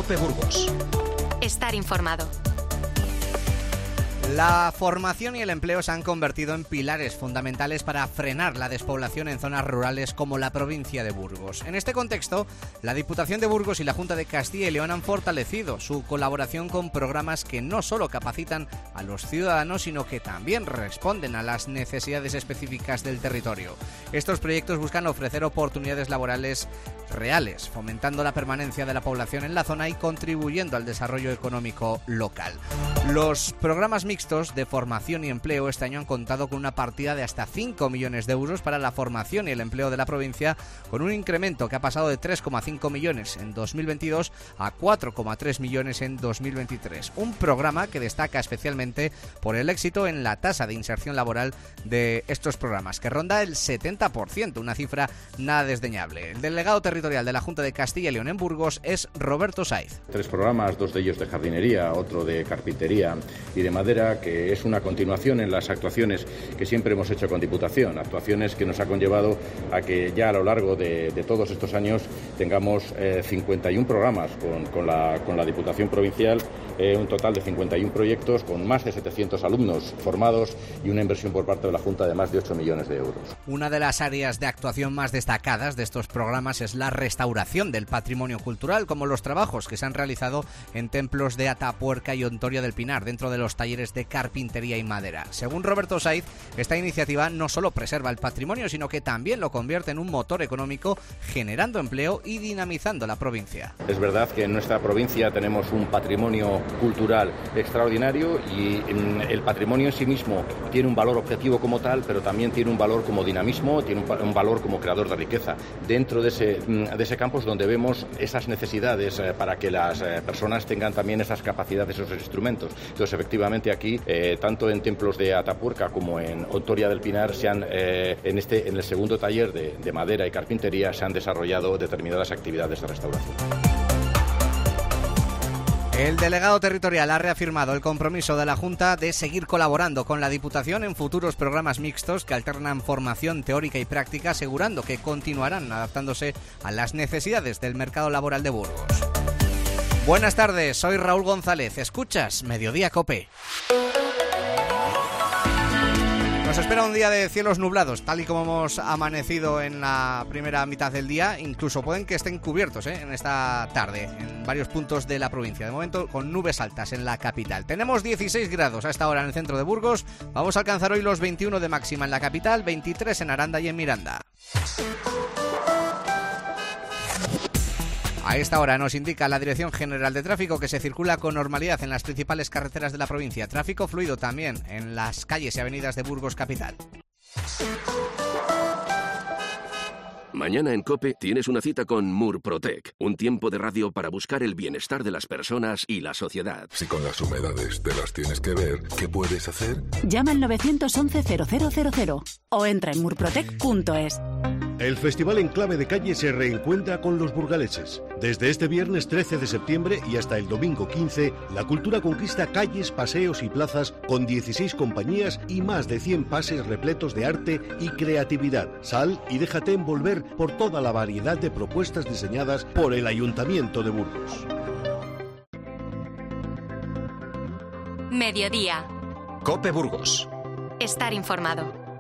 COPE Burgos. Estar informado. La formación y el empleo se han convertido en pilares fundamentales para frenar la despoblación en zonas rurales como la provincia de Burgos. En este contexto, la Diputación de Burgos y la Junta de Castilla y León han fortalecido su colaboración con programas que no solo capacitan a los ciudadanos, sino que también responden a las necesidades específicas del territorio. Estos proyectos buscan ofrecer oportunidades laborales reales, fomentando la permanencia de la población en la zona y contribuyendo al desarrollo económico local. Los programas mixtos de formación y empleo este año han contado con una partida de hasta 5 millones de euros para la formación y el empleo de la provincia, con un incremento que ha pasado de 3,5 millones en 2022 a 4,3 millones en 2023. Un programa que destaca especialmente por el éxito en la tasa de inserción laboral de estos programas, que ronda el 70%, una cifra nada desdeñable. El delegado territorial de la Junta de Castilla y León en Burgos es Roberto Saiz. 3 programas, 2 de ellos de jardinería, otro de carpintería y de madera, que es una continuación en las actuaciones que siempre hemos hecho con Diputación, actuaciones que nos ha conllevado a que ya a lo largo de todos estos años tengamos 51 programas con la Diputación Provincial, un total de 51 proyectos con más de 700 alumnos formados y una inversión por parte de la Junta de más de 8 millones de euros. Una de las áreas de actuación más destacadas de estos programas es la restauración del patrimonio cultural, como los trabajos que se han realizado en templos de Atapuerca y Ontoria del Pinar, dentro de los talleres de carpintería y madera. Según Roberto Saiz, esta iniciativa no solo preserva el patrimonio, sino que también lo convierte en un motor económico, generando empleo y dinamizando la provincia. Es verdad que en nuestra provincia tenemos un patrimonio cultural extraordinario y el patrimonio en sí mismo tiene un valor objetivo como tal, pero también tiene un valor como dinamismo, tiene un valor como creador de riqueza. Dentro de ese campo es donde vemos esas necesidades para que las personas tengan también esas capacidades, esos instrumentos. Entonces, efectivamente, aquí, tanto en templos de Atapuerca como en Ontoria del Pinar, en el segundo taller de madera y carpintería se han desarrollado determinadas actividades de restauración. El delegado territorial ha reafirmado el compromiso de la Junta de seguir colaborando con la Diputación en futuros programas mixtos que alternan formación teórica y práctica, asegurando que continuarán adaptándose a las necesidades del mercado laboral de Burgos. Buenas tardes, soy Raúl González. Escuchas Mediodía COPE. Nos espera un día de cielos nublados, tal y como hemos amanecido en la primera mitad del día. Incluso pueden que estén cubiertos en esta tarde en varios puntos de la provincia. De momento con nubes altas en la capital. Tenemos 16 grados a esta hora en el centro de Burgos. Vamos a alcanzar hoy los 21 de máxima en la capital, 23 en Aranda y en Miranda. A esta hora nos indica la Dirección General de Tráfico que se circula con normalidad en las principales carreteras de la provincia. Tráfico fluido también en las calles y avenidas de Burgos capital. Mañana en COPE tienes una cita con Murprotec, un tiempo de radio para buscar el bienestar de las personas y la sociedad. Si con las humedades te las tienes que ver, ¿qué puedes hacer? Llama al 911-0000 o entra en murprotec.es. El Festival Enclave de Calle se reencuentra con los burgaleses. Desde este viernes 13 de septiembre y hasta el domingo 15, la cultura conquista calles, paseos y plazas con 16 compañías y más de 100 pases repletos de arte y creatividad. Sal y déjate envolver por toda la variedad de propuestas diseñadas por el Ayuntamiento de Burgos. Mediodía. COPE Burgos. Estar informado.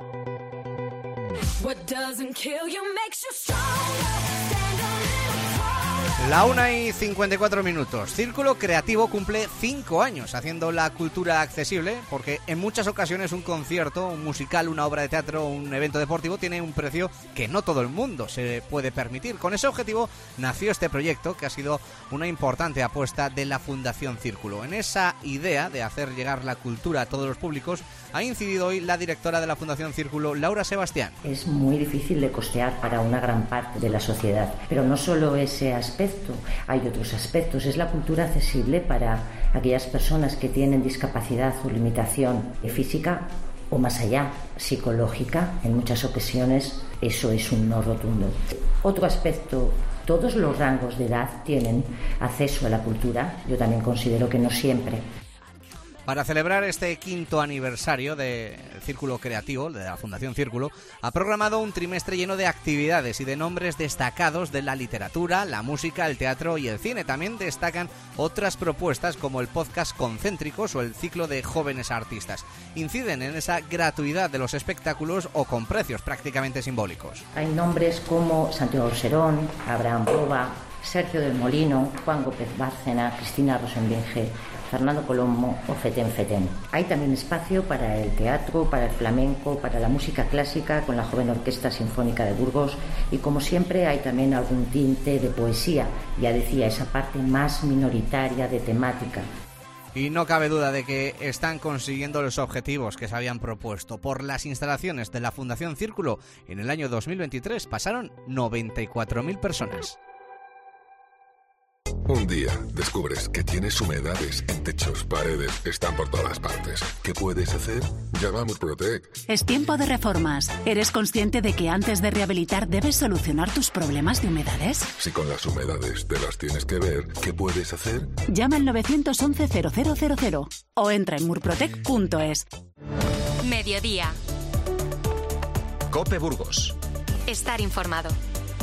La 1:54. Círculo Creativo cumple 5 años haciendo la cultura accesible, porque en muchas ocasiones un concierto, un musical, una obra de teatro, un evento deportivo tiene un precio que no todo el mundo se puede permitir. Con ese objetivo nació este proyecto, que ha sido una importante apuesta de la Fundación Círculo. En esa idea de hacer llegar la cultura a todos los públicos ha incidido hoy la directora de la Fundación Círculo, Laura Sebastián. Es muy difícil de costear para una gran parte de la sociedad, pero no solo ese aspecto, hay otros aspectos. Es la cultura accesible para aquellas personas que tienen discapacidad o limitación física o más allá, psicológica. En muchas ocasiones eso es un no rotundo. Otro aspecto, todos los rangos de edad tienen acceso a la cultura. Yo también considero que no siempre. Para celebrar este 5º aniversario del Círculo Creativo, de la Fundación Círculo, ha programado un trimestre lleno de actividades y de nombres destacados de la literatura, la música, el teatro y el cine. También destacan otras propuestas como el podcast Concéntricos o el ciclo de jóvenes artistas. Inciden en esa gratuidad de los espectáculos o con precios prácticamente simbólicos. Hay nombres como Santiago Serón, Abraham Boba, Sergio del Molino, Juan Gómez Bárcena, Cristina Rosenbinge, Fernando Colombo o Feten Feten. Hay también espacio para el teatro, para el flamenco, para la música clásica con la Joven Orquesta Sinfónica de Burgos y, como siempre, hay también algún tinte de poesía, ya decía, esa parte más minoritaria de temática. Y no cabe duda de que están consiguiendo los objetivos que se habían propuesto. Por las instalaciones de la Fundación Círculo en el año 2023 pasaron 94.000 personas. Un día descubres que tienes humedades en techos, paredes, están por todas partes. ¿Qué puedes hacer? Llama a Murprotec. Es tiempo de reformas. ¿Eres consciente de que antes de rehabilitar debes solucionar tus problemas de humedades? Si con las humedades te las tienes que ver, ¿qué puedes hacer? Llama al 911-0000 o entra en murprotec.es. Mediodía. COPE Burgos. Estar informado.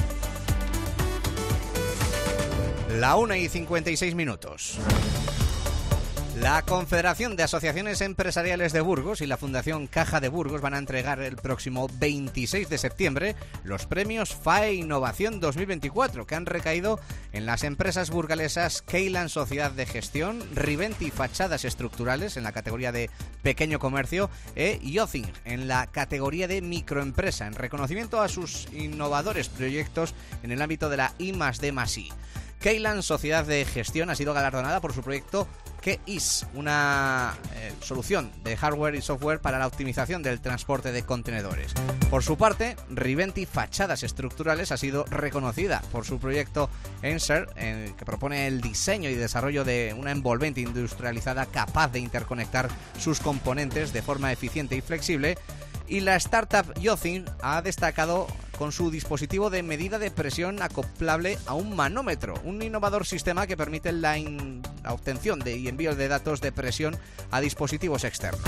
La 1:56. La Confederación de Asociaciones Empresariales de Burgos y la Fundación Caja de Burgos van a entregar el próximo 26 de septiembre los premios FAE Innovación 2024, que han recaído en las empresas burgalesas Keyland Sociedad de Gestión, Riventi Fachadas Estructurales en la categoría de Pequeño Comercio e Yothing en la categoría de Microempresa, en reconocimiento a sus innovadores proyectos en el ámbito de la I+D+I. Keyland Sociedad de Gestión ha sido galardonada por su proyecto KEIS, una solución de hardware y software para la optimización del transporte de contenedores. Por su parte, Riventi Fachadas Estructurales ha sido reconocida por su proyecto ENSER, que propone el diseño y desarrollo de una envolvente industrializada capaz de interconectar sus componentes de forma eficiente y flexible. Y la startup Yothing ha destacado con su dispositivo de medida de presión acoplable a un manómetro, un innovador sistema que permite la obtención y envío de datos de presión a dispositivos externos.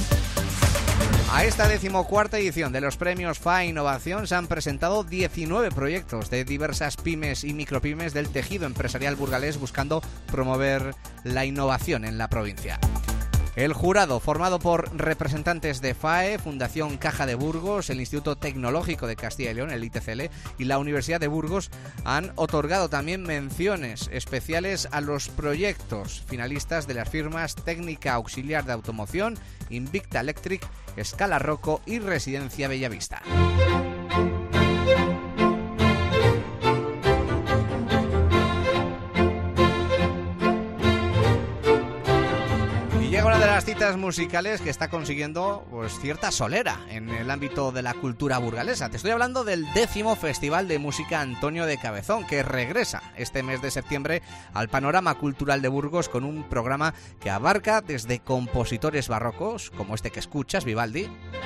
A esta 14ª edición de los premios FAE Innovación se han presentado 19 proyectos de diversas pymes y micropymes del tejido empresarial burgalés buscando promover la innovación en la provincia. El jurado, formado por representantes de FAE, Fundación Caja de Burgos, el Instituto Tecnológico de Castilla y León, el ITCL, y la Universidad de Burgos, han otorgado también menciones especiales a los proyectos finalistas de las firmas Técnica Auxiliar de Automoción, Invicta Electric, Escala Rocco y Residencia Bellavista. Llega una de las citas musicales que está consiguiendo cierta solera en el ámbito de la cultura burgalesa. Te estoy hablando del 10º Festival de Música Antonio de Cabezón, que regresa este mes de septiembre al panorama cultural de Burgos con un programa que abarca desde compositores barrocos, como este que escuchas, Vivaldi,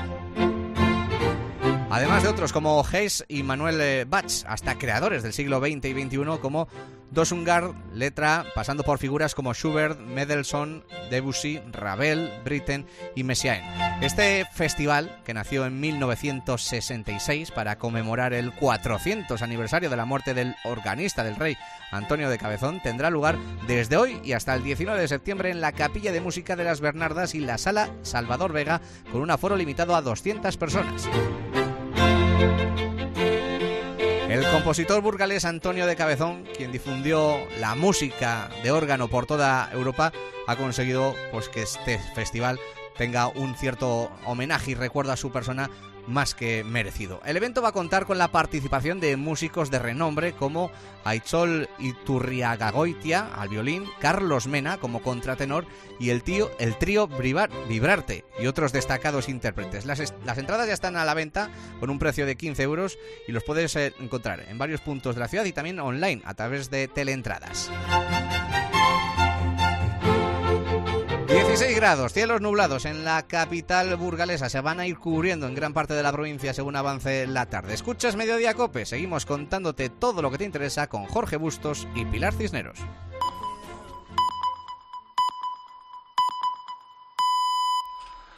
además de otros como Hess y Manuel Bach, hasta creadores del siglo XX y XXI como Dosungard, letra, pasando por figuras como Schubert, Mendelssohn, Debussy, Ravel, Britten y Messiaen. Este festival, que nació en 1966 para conmemorar el 400 aniversario de la muerte del organista del rey Antonio de Cabezón, tendrá lugar desde hoy y hasta el 19 de septiembre en la Capilla de Música de las Bernardas y la Sala Salvador Vega, con un aforo limitado a 200 personas. El compositor burgalés Antonio de Cabezón, quien difundió la música de órgano por toda Europa, ha conseguido que este festival tenga un cierto homenaje y recuerdo a su persona más que merecido. El evento va a contar con la participación de músicos de renombre como Aitzol Iturriagagoitia al violín, Carlos Mena como contratenor y el trío Vibrarte y otros destacados intérpretes. Las entradas ya están a la venta con un precio de 15 euros y los puedes encontrar en varios puntos de la ciudad y también online a través de teleentradas. 16 grados, cielos nublados en la capital burgalesa. Se van a ir cubriendo en gran parte de la provincia según avance la tarde. Escuchas Mediodía Cope. Seguimos contándote todo lo que te interesa con Jorge Bustos y Pilar Cisneros.